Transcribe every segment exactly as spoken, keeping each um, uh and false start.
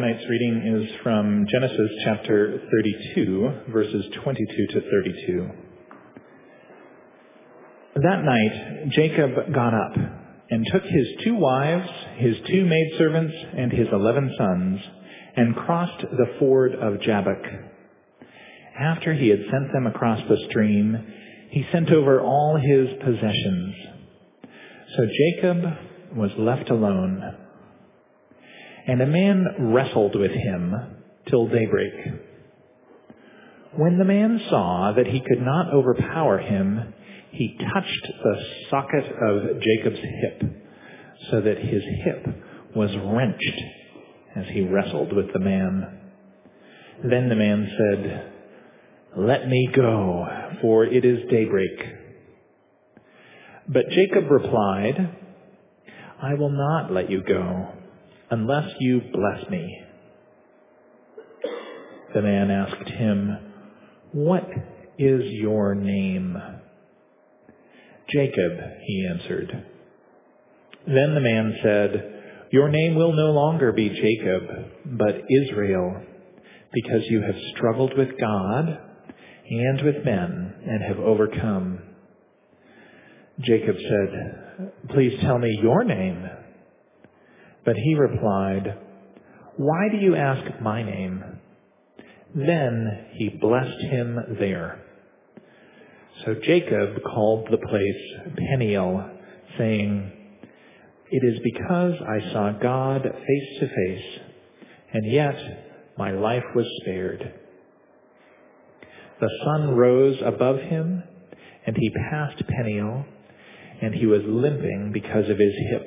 tonight's reading is from Genesis chapter thirty-two, verses twenty-two to thirty-two. That night, Jacob got up and took his two wives, his two maidservants, and his eleven sons, and crossed the ford of Jabbok. After he had sent them across the stream, he sent over all his possessions. So Jacob was left alone. And a man wrestled with him till daybreak. When the man saw that he could not overpower him, he touched the socket of Jacob's hip, so that his hip was wrenched as he wrestled with the man. Then the man said, "Let me go, for it is daybreak." But Jacob replied, "I will not let you go, unless you bless me." The man asked him, "What is your name?" "Jacob," he answered. Then the man said, "Your name will no longer be Jacob, but Israel, because you have struggled with God and with men and have overcome." Jacob said, "Please tell me your name." But he replied, "Why do you ask my name?" Then he blessed him there. So Jacob called the place Peniel, saying, "It is because I saw God face to face, and yet my life was spared." The sun rose above him, and he passed Peniel, and he was limping because of his hip.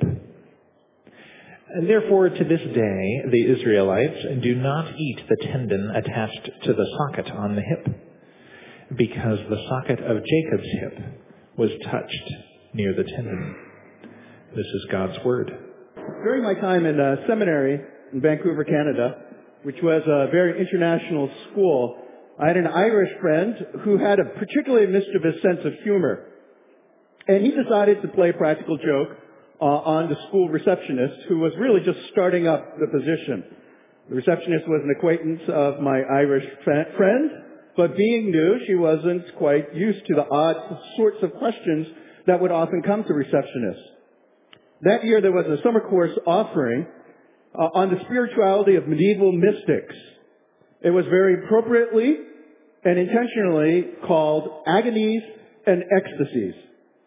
Therefore, to this day, the Israelites do not eat the tendon attached to the socket on the hip, because the socket of Jacob's hip was touched near the tendon. This is God's word. During my time in uh, seminary in Vancouver, Canada, which was a very international school, I had an Irish friend who had a particularly mischievous sense of humor. And he decided to play a practical joke uh, on the school receptionist, who was really just starting up the position. The receptionist was an acquaintance of my Irish friend, but being new, she wasn't quite used to the odd sorts of questions that would often come to receptionists. That year there was a summer course offering uh, on the spirituality of medieval mystics. It was very appropriately and intentionally called Agonies and Ecstasies.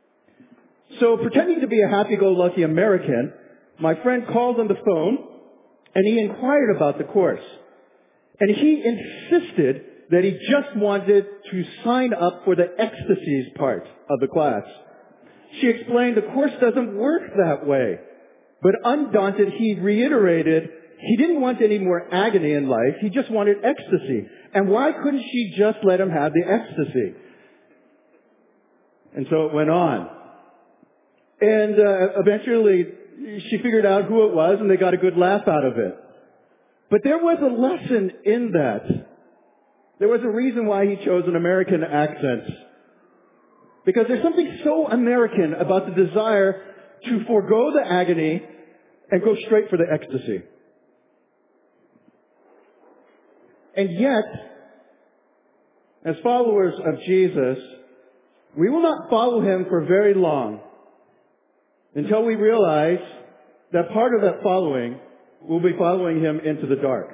So pretending to be a happy-go-lucky American, my friend called on the phone and he inquired about the course. And he insisted that he just wanted to sign up for the ecstasies part of the class. She explained the course doesn't work that way. But undaunted, he reiterated he didn't want any more agony in life. He just wanted ecstasy. And why couldn't she just let him have the ecstasy? And so it went on. And uh, eventually she figured out who it was and they got a good laugh out of it. But there was a lesson in that. There was a reason why he chose an American accent. Because there's something so American about the desire to forego the agony and go straight for the ecstasy. And yet, as followers of Jesus, we will not follow him for very long until we realize that part of that following will be following him into the dark.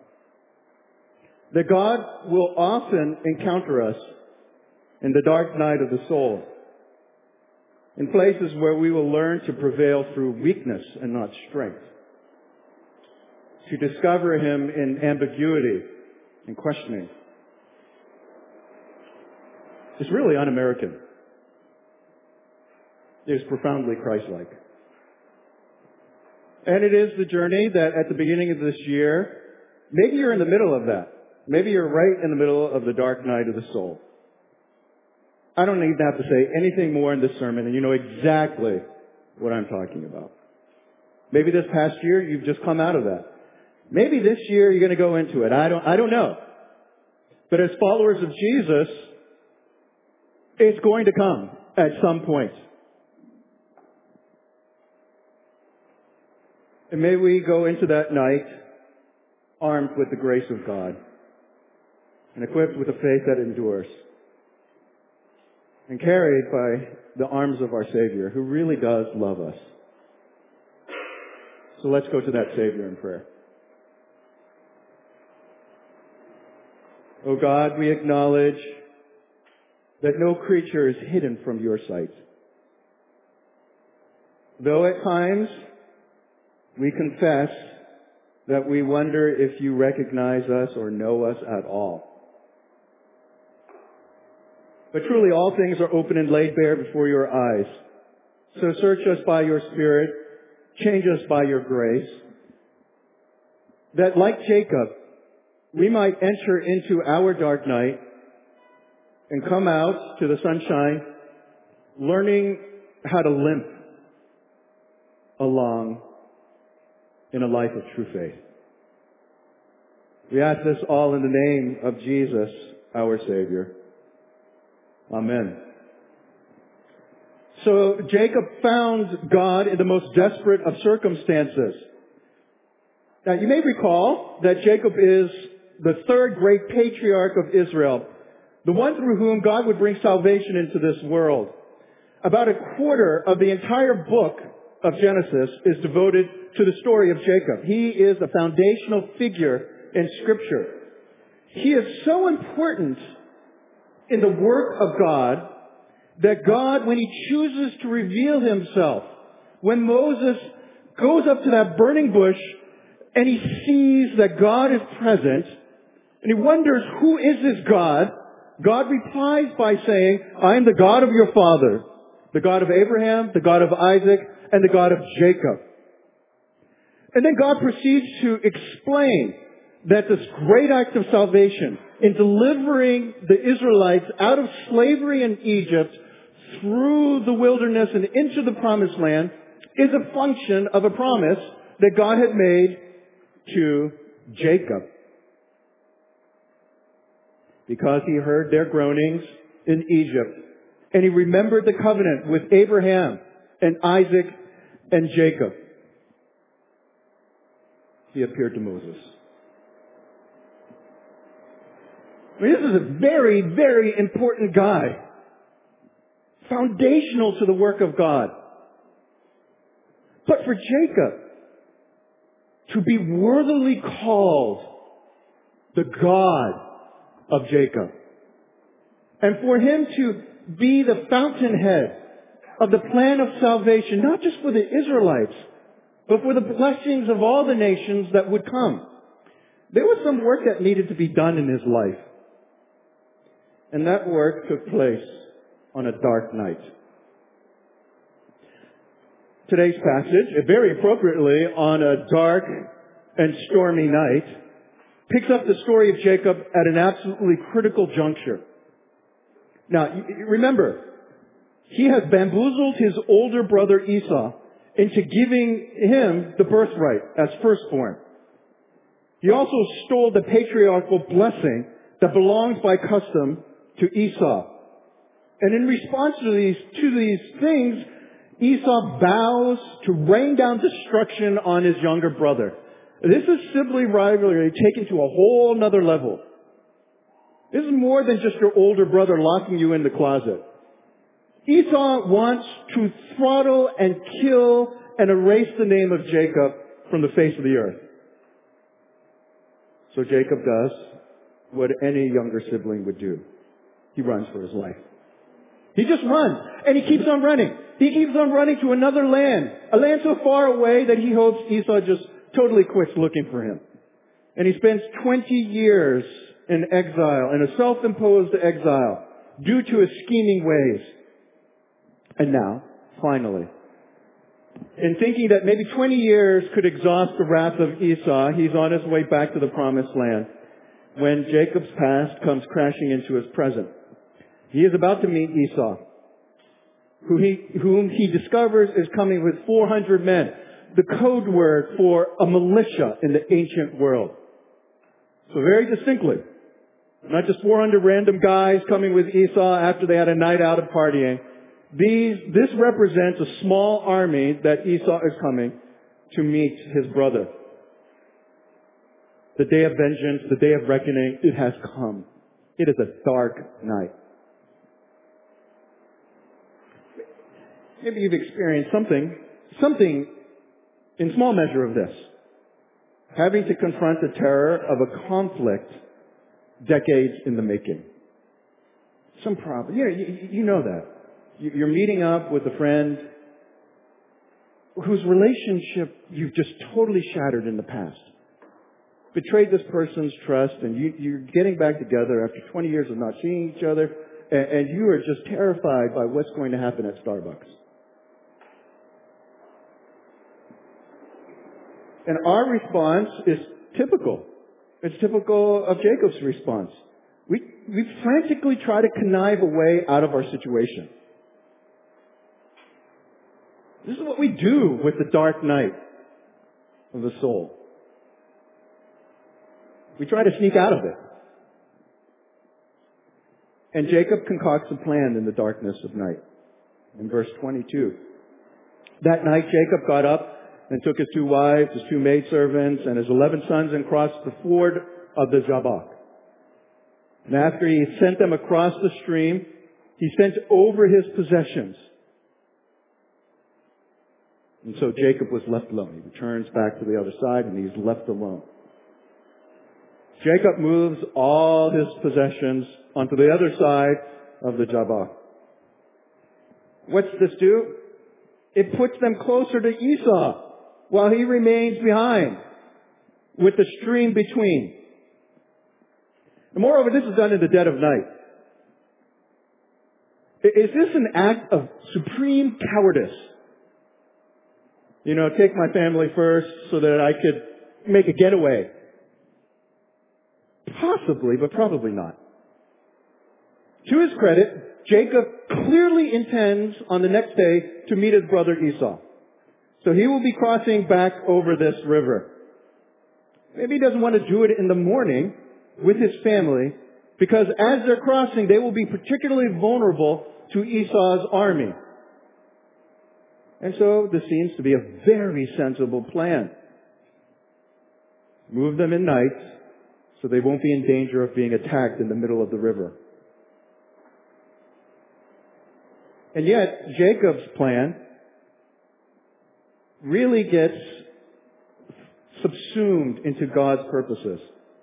That God will often encounter us in the dark night of the soul, in places where we will learn to prevail through weakness and not strength, to discover him in ambiguity and questioning. It's really un-American. It is profoundly Christ-like. And it is the journey that at the beginning of this year, maybe you're in the middle of that. Maybe you're right in the middle of the dark night of the soul. I don't even have to say anything more in this sermon, and you know exactly what I'm talking about. Maybe this past year, you've just come out of that. Maybe this year you're going to go into it. I don't, I don't know. But as followers of Jesus, it's going to come at some point. And may we go into that night armed with the grace of God, and equipped with a faith that endures, and carried by the arms of our Savior, who really does love us. So let's go to that Savior in prayer. Oh God, we acknowledge that no creature is hidden from your sight. Though at times we confess that we wonder if you recognize us or know us at all. But truly all things are open and laid bare before your eyes. So search us by your Spirit, change us by your grace, that like Jacob, we might enter into our dark night and come out to the sunshine, learning how to limp along in a life of true faith. We ask this all in the name of Jesus, our Savior. Amen. So Jacob found God in the most desperate of circumstances. Now you may recall that Jacob is the third great patriarch of Israel, the one through whom God would bring salvation into this world. About a quarter of the entire book of Genesis is devoted to the story of Jacob. He is a foundational figure in Scripture. He is so important in the work of God that God, when He chooses to reveal Himself, when Moses goes up to that burning bush and he sees that God is present, and he wonders, who is this God? God replies by saying, I am the God of your father, the God of Abraham, the God of Isaac, and the God of Jacob. And then God proceeds to explain that this great act of salvation in delivering the Israelites out of slavery in Egypt through the wilderness and into the promised land is a function of a promise that God had made to Jacob. Because he heard their groanings in Egypt, and he remembered the covenant with Abraham and Isaac and Jacob, he appeared to Moses. I mean, this is a very, very important guy. Foundational to the work of God. But for Jacob to be worthily called the God of Jacob, and for him to be the fountainhead of the plan of salvation, not just for the Israelites, but for the blessings of all the nations that would come, there was some work that needed to be done in his life. And that work took place on a dark night. Today's passage, very appropriately on a dark and stormy night, picks up the story of Jacob at an absolutely critical juncture. Now, remember, he has bamboozled his older brother Esau into giving him the birthright as firstborn. He also stole the patriarchal blessing that belongs by custom to Esau. And in response to these, to these things, Esau vows to rain down destruction on his younger brother. This is sibling rivalry taken to a whole nother level. This is more than just your older brother locking you in the closet. Esau wants to throttle and kill and erase the name of Jacob from the face of the earth. So Jacob does what any younger sibling would do. He runs for his life. He just runs, and he keeps on running. He keeps on running to another land, a land so far away that he hopes Esau just totally quits looking for him. And he spends twenty years in exile, in a self-imposed exile, due to his scheming ways. And now, finally, in thinking that maybe twenty years could exhaust the wrath of Esau, he's on his way back to the promised land when Jacob's past comes crashing into his present. He is about to meet Esau, who he, whom he discovers is coming with four hundred men, the code word for a militia in the ancient world. So very distinctly, not just four hundred random guys coming with Esau after they had a night out of partying. These, this represents a small army that Esau is coming to meet his brother. The day of vengeance, the day of reckoning, it has come. It is a dark night. Maybe you've experienced something, something in small measure of this. Having to confront the terror of a conflict decades in the making. Some problem. Yeah, you, you know that. You're meeting up with a friend whose relationship you've just totally shattered in the past. Betrayed this person's trust, and you, you're getting back together after twenty years of not seeing each other, and, and you are just terrified by what's going to happen at Starbucks. And our response is typical. It's typical of Jacob's response. We, we frantically try to connive a way out of our situation. This is what we do with the dark night of the soul. We try to sneak out of it. And Jacob concocts a plan in the darkness of night. In verse twenty-two. That night Jacob got up and took his two wives, his two maidservants, and his eleven sons and crossed the ford of the Jabbok. And after he sent them across the stream, he sent over his possessions. And so Jacob was left alone. He returns back to the other side and he's left alone. Jacob moves all his possessions onto the other side of the Jabbok. What's this do? It puts them closer to Esau while he remains behind with the stream between. And moreover, this is done in the dead of night. Is this an act of supreme cowardice? You know, take my family first so that I could make a getaway. Possibly, but probably not. To his credit, Jacob clearly intends on the next day to meet his brother Esau. So he will be crossing back over this river. Maybe he doesn't want to do it in the morning with his family, because as they're crossing, they will be particularly vulnerable to Esau's army. And so this seems to be a very sensible plan. Move them in night so they won't be in danger of being attacked in the middle of the river. And yet, Jacob's plan really gets subsumed into God's purposes.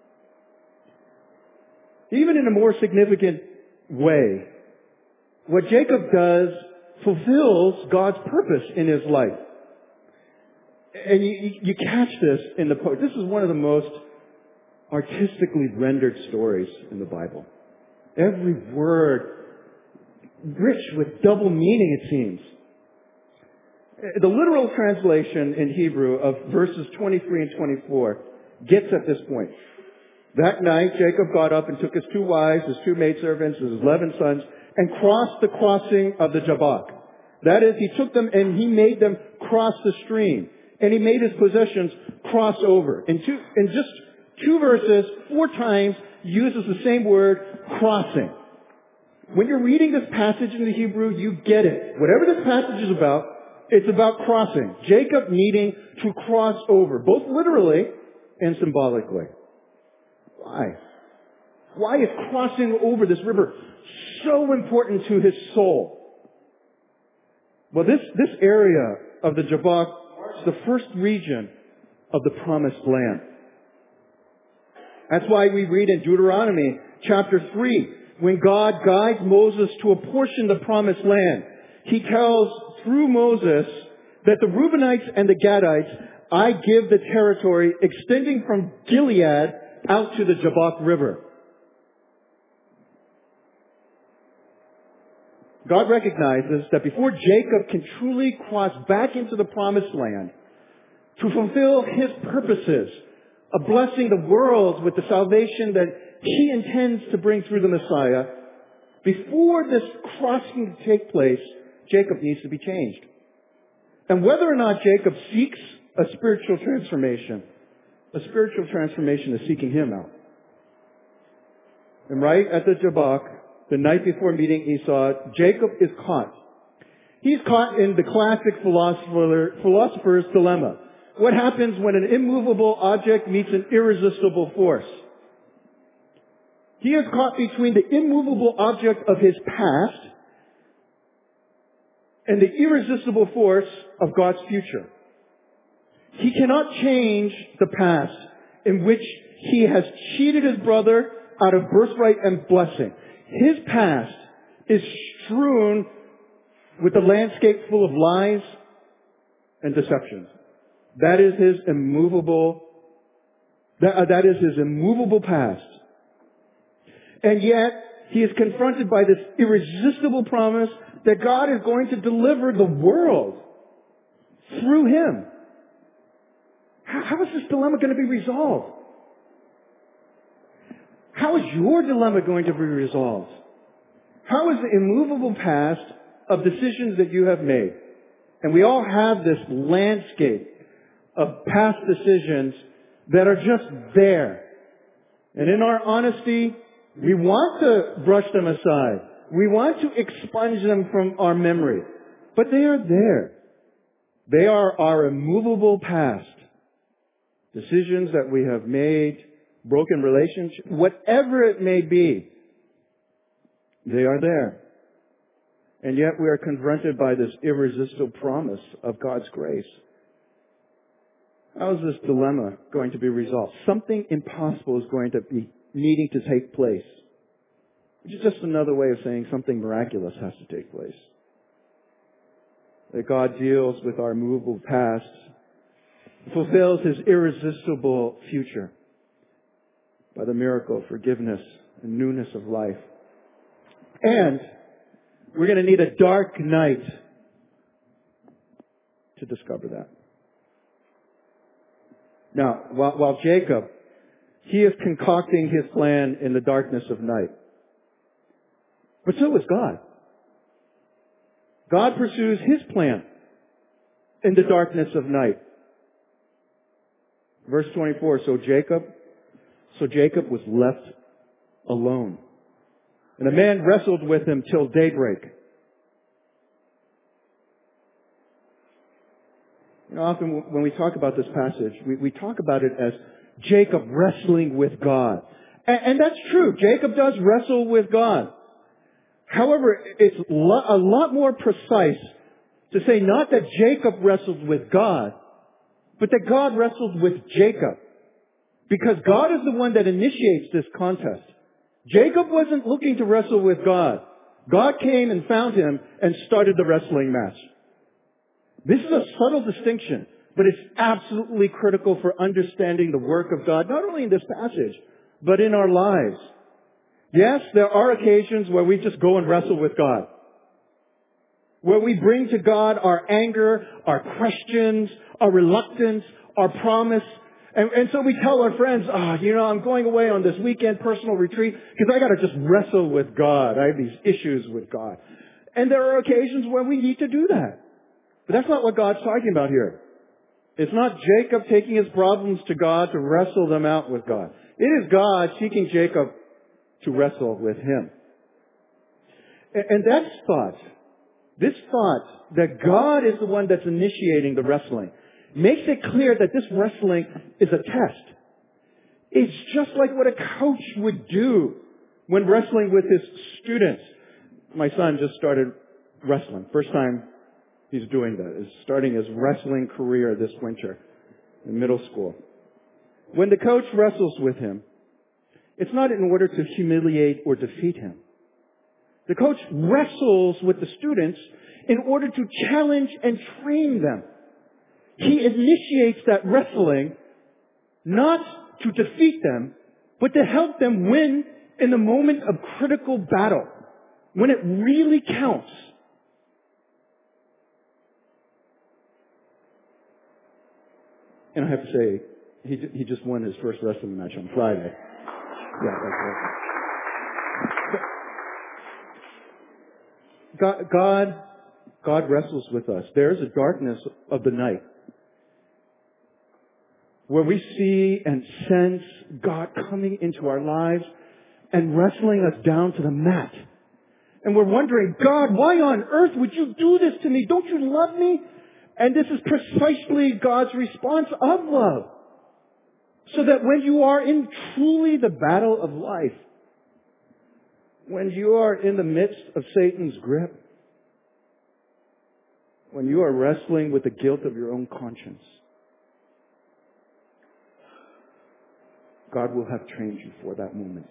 Even in a more significant way, what Jacob does fulfills God's purpose in his life. And you, you catch this in the poem. This is one of the most artistically rendered stories in the Bible. Every word rich with double meaning, it seems. The literal translation in Hebrew of verses twenty-three and twenty-four gets at this point. That night, Jacob got up and took his two wives, his two maidservants, his eleven sons, and crossed the crossing of the Jabbok. That is, he took them and he made them cross the stream. And he made his possessions cross over. In, two, in just two verses, four times, uses the same word, crossing. When you're reading this passage in the Hebrew, you get it. Whatever this passage is about, it's about crossing. Jacob needing to cross over, both literally and symbolically. Why? Why is crossing over this river so important to his soul? Well, this, this area of the Jabbok marks the first region of the promised land. That's why we read in Deuteronomy chapter three, when God guides Moses to apportion the promised land, he tells through Moses that the Reubenites and the Gadites, I give the territory extending from Gilead out to the Jabbok River. God recognizes that before Jacob can truly cross back into the promised land to fulfill his purposes of blessing the world with the salvation that he intends to bring through the Messiah, before this crossing to take place, Jacob needs to be changed. And whether or not Jacob seeks a spiritual transformation, a spiritual transformation is seeking him out. And right at the Jabbok, the night before meeting Esau, Jacob is caught. He's caught in the classic philosopher, philosopher's dilemma. what happens when an immovable object meets an irresistible force. He is caught between the immovable object of his past and the irresistible force of God's future. He cannot change the past in which he has cheated his brother out of birthright and blessing. His past is strewn with a landscape full of lies and deceptions. That is his immovable, that, uh, that is his immovable past. And yet, he is confronted by this irresistible promise that God is going to deliver the world through him. How, how is this dilemma going to be resolved? How is your dilemma going to be resolved? How is the immovable past of decisions that you have made? And we all have this landscape of past decisions that are just there. And in our honesty, we want to brush them aside. We want to expunge them from our memory. But they are there. They are our immovable past. Decisions that we have made, broken relationships, whatever it may be, they are there. And yet we are confronted by this irresistible promise of God's grace. How is this dilemma going to be resolved? Something impossible is going to be needing to take place. Which is just another way of saying something miraculous has to take place. That God deals with our movable past, fulfills his irresistible future by the miracle of forgiveness and newness of life. And we're going to need a dark night to discover that. Now, while, while Jacob, he is concocting his plan in the darkness of night. But so is God. God pursues his plan in the darkness of night. Verse twenty-four, so Jacob, so Jacob was left alone. And a man wrestled with him till daybreak. You know, often when we talk about this passage, we, we talk about it as Jacob wrestling with God. And, and that's true. Jacob does wrestle with God. However, it's lo- a lot more precise to say not that Jacob wrestled with God, but that God wrestled with Jacob. Because God is the one that initiates this contest. Jacob wasn't looking to wrestle with God. God came and found him and started the wrestling match. This is a subtle distinction, but it's absolutely critical for understanding the work of God, not only in this passage, but in our lives. Yes, there are occasions where we just go and wrestle with God. Where we bring to God our anger, our questions, our reluctance, our promise. And, and so we tell our friends, oh, you know, I'm going away on this weekend personal retreat because I got to just wrestle with God. I have these issues with God. And there are occasions where we need to do that. But that's not what God's talking about here. It's not Jacob taking his problems to God to wrestle them out with God. It is God seeking Jacob to wrestle with him. And, and that thought, this thought that God is the one that's initiating the wrestling, makes it clear that this wrestling is a test. It's just like what a coach would do when wrestling with his students. My son just started wrestling. First time he's doing that. He's starting his wrestling career this winter in middle school. When the coach wrestles with him, it's not in order to humiliate or defeat him. The coach wrestles with the students in order to challenge and train them. He initiates that wrestling not to defeat them, but to help them win in the moment of critical battle, when it really counts. And I have to say, he he just won his first wrestling match on Friday. Yeah, that's right. God, God, God wrestles with us. There is a darkness of the night where we see and sense God coming into our lives and wrestling us down to the mat. And we're wondering, God, why on earth would you do this to me? Don't you love me? And this is precisely God's response of love. So that when you are in truly the battle of life, when you are in the midst of Satan's grip, when you are wrestling with the guilt of your own conscience, God will have trained you for that moment.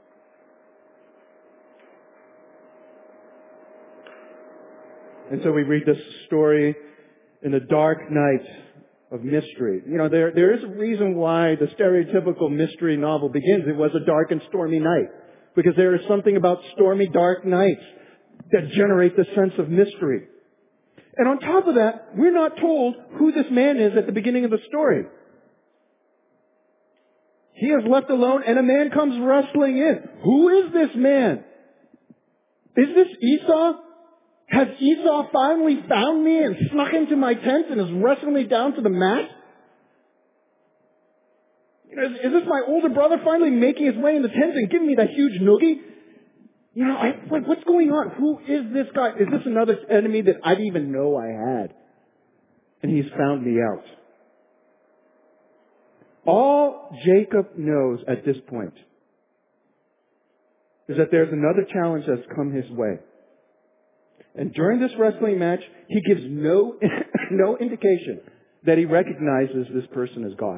And so we read this story in the dark night of mystery. You know, there, there is a reason why the stereotypical mystery novel begins. It was a dark and stormy night. Because there is something about stormy, dark nights that generate the sense of mystery. And on top of that, we're not told who this man is at the beginning of the story. He is left alone and a man comes wrestling in. Who is this man? Is this Esau? Has Esau finally found me and snuck into my tent and is wrestling me down to the mat? You know, is, is this my older brother finally making his way in the tent and giving me that huge noogie? You know, I, like, what's going on? Who is this guy? Is this another enemy that I didn't even know I had? And he's found me out. All Jacob knows at this point is that there's another challenge that's come his way. And during this wrestling match, he gives no, no indication that he recognizes this person as God.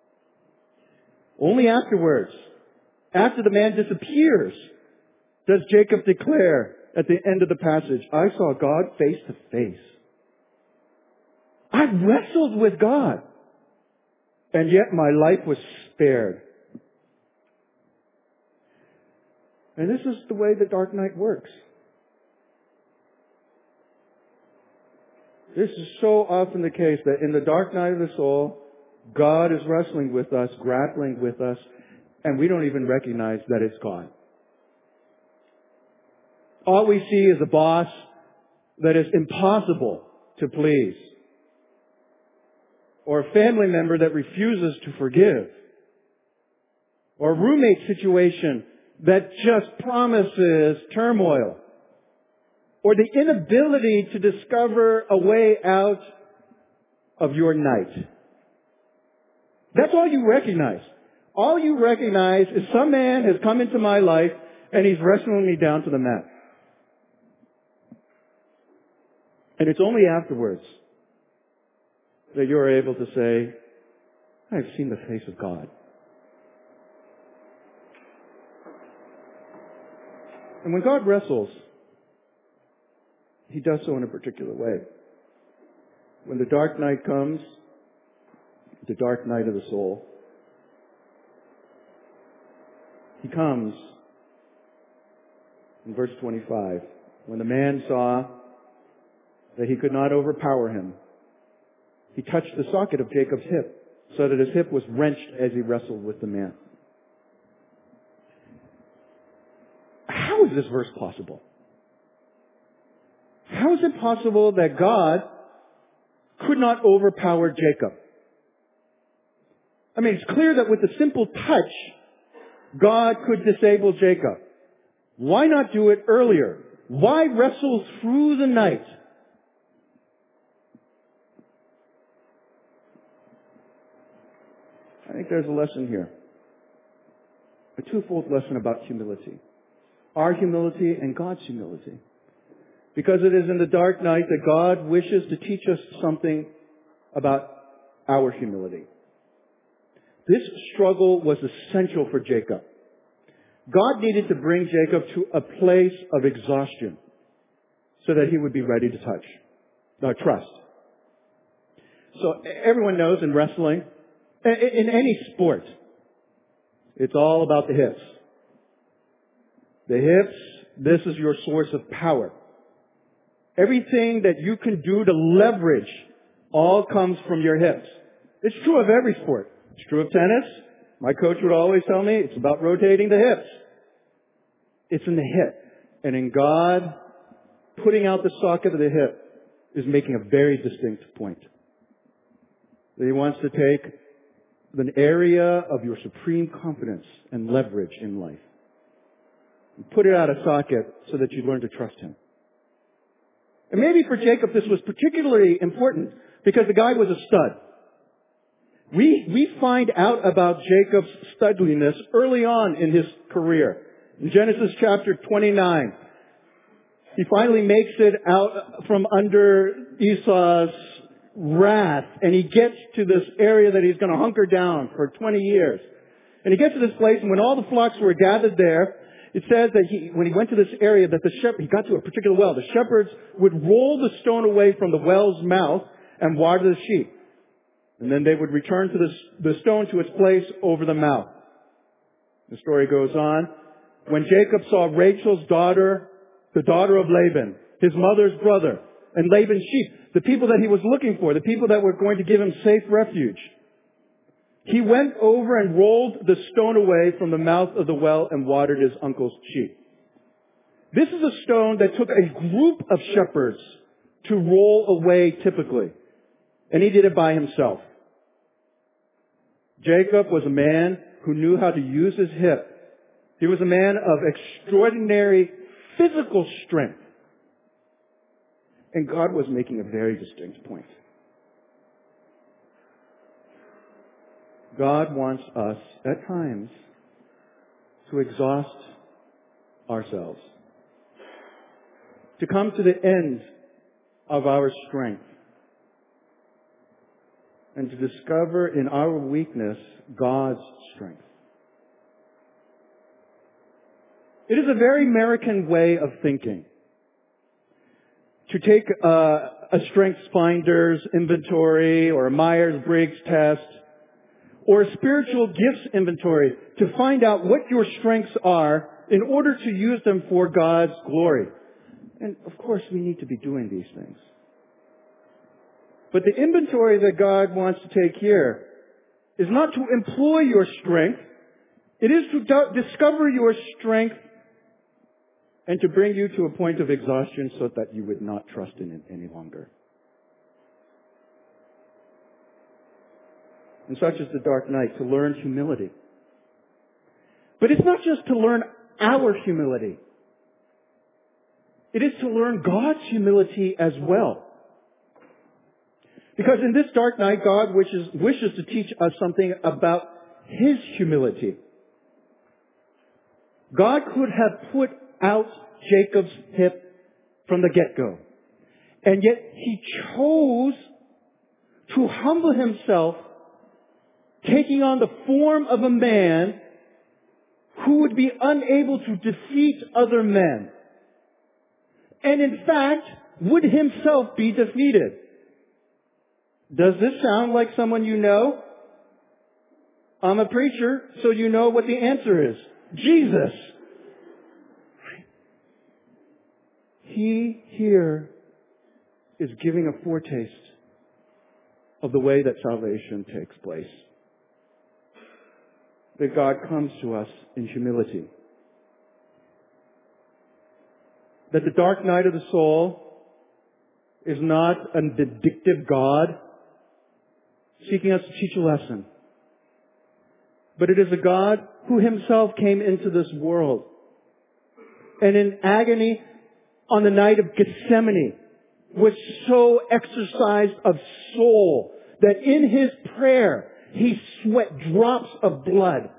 Only afterwards, after the man disappears, does Jacob declare at the end of the passage, I saw God face to face. I wrestled with God, and yet my life was spared. And this is the way the dark night works. This is so often the case that in the dark night of the soul, God is wrestling with us, grappling with us, and we don't even recognize that it's God. All we see is a boss that is impossible to please, or a family member that refuses to forgive, or a roommate situation that just promises turmoil, or the inability to discover a way out of your night. That's all you recognize. All you recognize is some man has come into my life and he's wrestling me down to the mat. And it's only afterwards that you're able to say, I've seen the face of God. And when God wrestles, He does so in a particular way. When the dark night comes, the dark night of the soul, He comes in verse twenty-five. When the man saw that he could not overpower him, he touched the socket of Jacob's hip, so that his hip was wrenched as he wrestled with the man. How is this verse possible? How is it possible that God could not overpower Jacob? I mean, it's clear that with a simple touch, God could disable Jacob. Why not do it earlier? Why wrestle through the night? I think there's a lesson here. A twofold lesson about humility. Our humility and God's humility. Because it is in the dark night that God wishes to teach us something about our humility. This struggle was essential for Jacob. God needed to bring Jacob to a place of exhaustion so that he would be ready to touch, uh, trust. So everyone knows in wrestling, in any sport, it's all about the hips. The hips, this is your source of power. Everything that you can do to leverage all comes from your hips. It's true of every sport. It's true of tennis. My coach would always tell me it's about rotating the hips. It's in the hip. And in God, putting out the socket of the hip is making a very distinct point. That He wants to take an area of your supreme confidence and leverage in life and put it out of socket so that you learn to trust Him. And maybe for Jacob this was particularly important because the guy was a stud. We, we find out about Jacob's studliness early on in his career. In Genesis chapter twenty-nine, he finally makes it out from under Esau's wrath, and he gets to this area that he's going to hunker down for twenty years. And he gets to this place, and when all the flocks were gathered there, it says that he, when he went to this area, that the shepherd, he got to a particular well. The shepherds would roll the stone away from the well's mouth and water the sheep. And then they would return to the, the stone to its place over the mouth. The story goes on. When Jacob saw Rachel's daughter, the daughter of Laban, his mother's brother, and Laban's sheep, the people that he was looking for, the people that were going to give him safe refuge, he went over and rolled the stone away from the mouth of the well and watered his uncle's sheep. This is a stone that took a group of shepherds to roll away typically. And he did it by himself. Jacob was a man who knew how to use his hip. He was a man of extraordinary physical strength. And God was making a very distinct point. God wants us, at times, to exhaust ourselves. To come to the end of our strength. And to discover in our weakness God's strength. It is a very American way of thinking. To take a, a Strengths Finders inventory or a Myers-Briggs test or a spiritual gifts inventory to find out what your strengths are in order to use them for God's glory. And of course we need to be doing these things. But the inventory that God wants to take here is not to employ your strength. It is to do- discover your strength and to bring you to a point of exhaustion so that you would not trust in it any longer. And such is the dark night, to learn humility. But it's not just to learn our humility. It is to learn God's humility as well. Because in this dark night, God wishes, wishes to teach us something about His humility. God could have put out Jacob's hip from the get-go. And yet He chose to humble Himself, taking on the form of a man who would be unable to defeat other men. And in fact, would Himself be defeated. Does this sound like someone you know? I'm a preacher, so you know what the answer is. Jesus. He here is giving a foretaste of the way that salvation takes place. That God comes to us in humility. That the dark night of the soul is not a vindictive God seeking us to teach a lesson. But it is a God who Himself came into this world. And in agony on the night of Gethsemane was so exercised of soul that in His prayer He sweat drops of blood.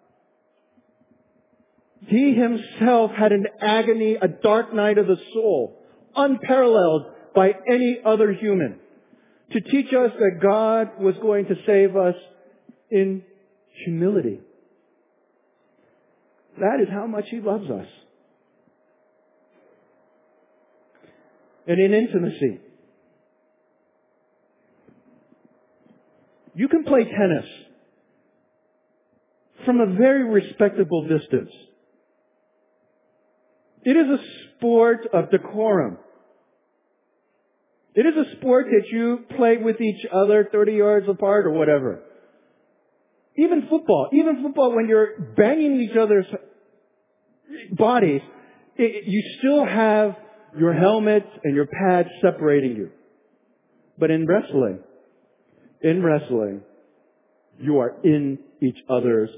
He Himself had an agony, a dark night of the soul, unparalleled by any other human, to teach us that God was going to save us in humility. That is how much He loves us. And in intimacy. You can play tennis from a very respectable distance. It is a sport of decorum. It is a sport that you play with each other thirty yards apart or whatever. Even football. Even football, when you're banging each other's bodies, it, you still have your helmet and your pads separating you. But in wrestling, in wrestling, you are in each other's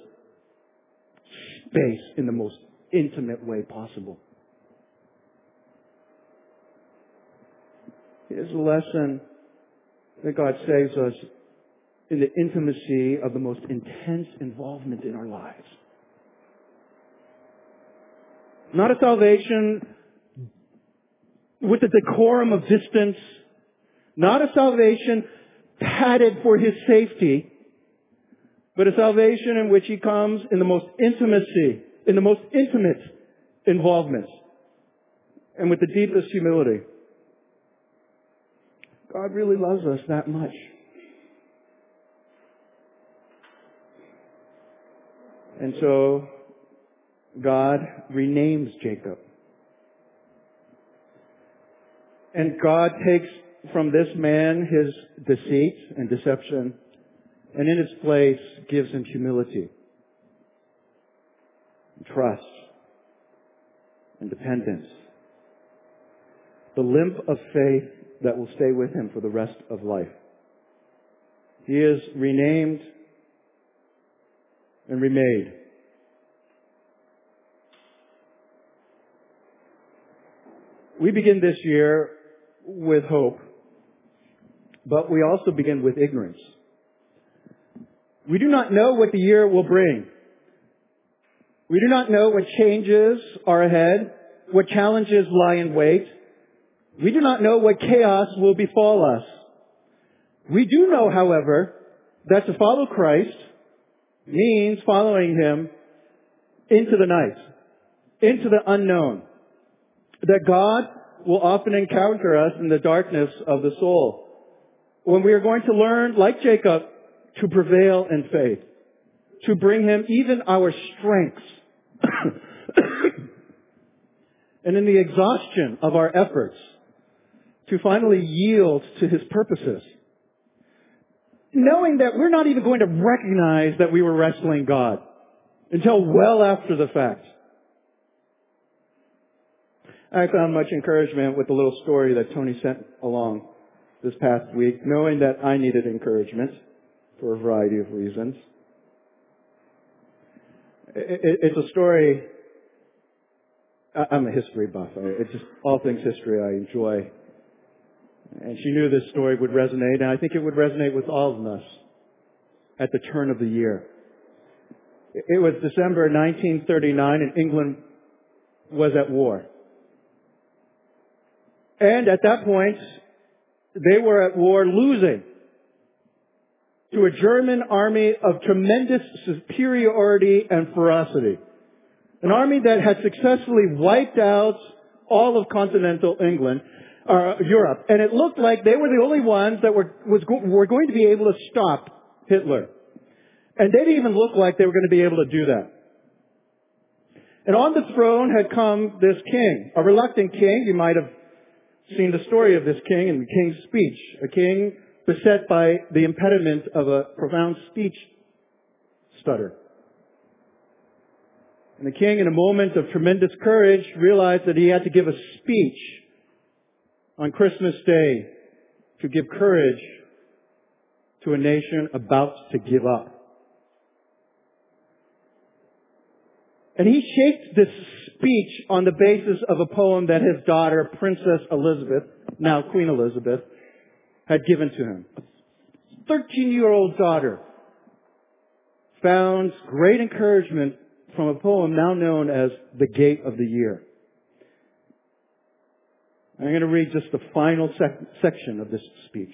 space in the most intimate way possible. Here's a lesson that God saves us in the intimacy of the most intense involvement in our lives. Not a salvation with the decorum of distance. Not a salvation padded for His safety, but a salvation in which He comes in the most intimacy, in the most intimate involvement, and with the deepest humility. God really loves us that much. And so, God renames Jacob. And God takes from this man his deceit and deception, and in its place gives him humility, and trust, and dependence. The limp of faith that will stay with him for the rest of life. He is renamed and remade. We begin this year with hope, but we also begin with ignorance. We do not know what the year will bring. We do not know what changes are ahead, what challenges lie in wait. We do not know what chaos will befall us. We do know, however, that to follow Christ means following Him into the night, into the unknown. That God will often encounter us in the darkness of the soul, when we are going to learn, like Jacob, to prevail in faith, to bring Him even our strengths. And in the exhaustion of our efforts, to finally yield to His purposes. Knowing that we're not even going to recognize that we were wrestling God until well after the fact. I found much encouragement with the little story that Tony sent along this past week, knowing that I needed encouragement for a variety of reasons. It's a story. I'm a history buff. It's just all things history I enjoy. And she knew this story would resonate, and I think it would resonate with all of us at the turn of the year. It was December nineteen thirty-nine, and England was at war. And at that point, they were at war losing to a German army of tremendous superiority and ferocity. An army that had successfully wiped out all of continental England, uh, Europe. And it looked like they were the only ones that were, was go- were going to be able to stop Hitler. And they didn't even look like they were going to be able to do that. And on the throne had come this king, a reluctant king. You might have seen the story of this king in the king's speech. A king beset by the impediment of a profound speech stutter. And the king, in a moment of tremendous courage, realized that he had to give a speech on Christmas Day to give courage to a nation about to give up. And he shaped this speech on the basis of a poem that his daughter, Princess Elizabeth, now Queen Elizabeth, had given to him. A thirteen-year-old daughter found great encouragement from a poem now known as The Gate of the Year. I'm going to read just the final sec- section of this speech.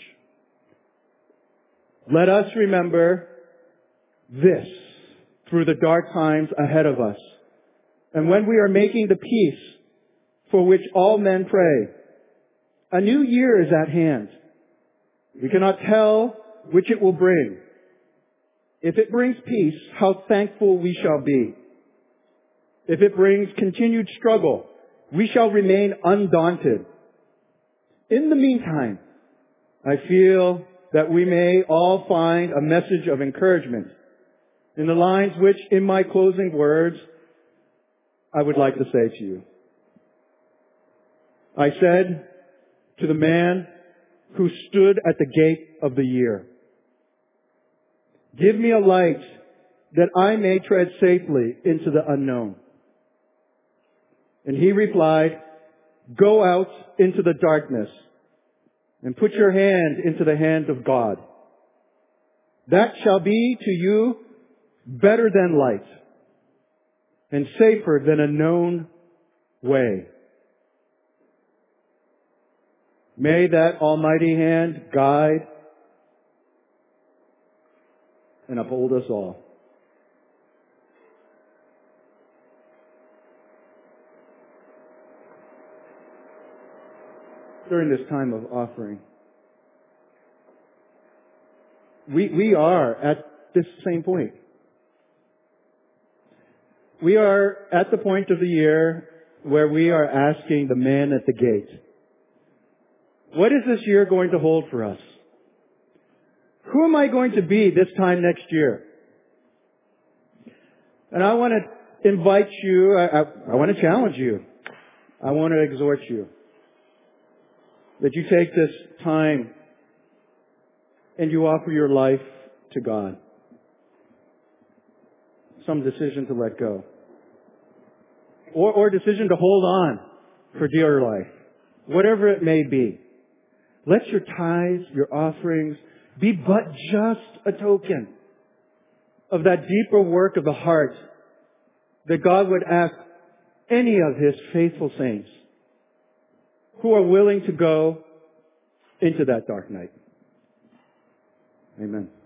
Let us remember this through the dark times ahead of us. And when we are making the peace for which all men pray, a new year is at hand. We cannot tell which it will bring. If it brings peace, how thankful we shall be. If it brings continued struggle, we shall remain undaunted. In the meantime, I feel that we may all find a message of encouragement in the lines which, in my closing words, I would like to say to you. I said to the man who stood at the gate of the year, give me a light that I may tread safely into the unknown. And he replied, go out into the darkness and put your hand into the hand of God. That shall be to you better than light and safer than a known way. May that almighty hand guide and uphold us all. During this time of offering, we, we are at this same point. We are at the point of the year where we are asking the man at the gate, what is this year going to hold for us? Who am I going to be this time next year? And I want to invite you, I, I, I want to challenge you. I want to exhort you that you take this time and you offer your life to God. Some decision to let go. Or, or decision to hold on for dear life. Whatever it may be. Let your tithes, your offerings, be but just a token of that deeper work of the heart that God would ask any of His faithful saints who are willing to go into that dark night. Amen.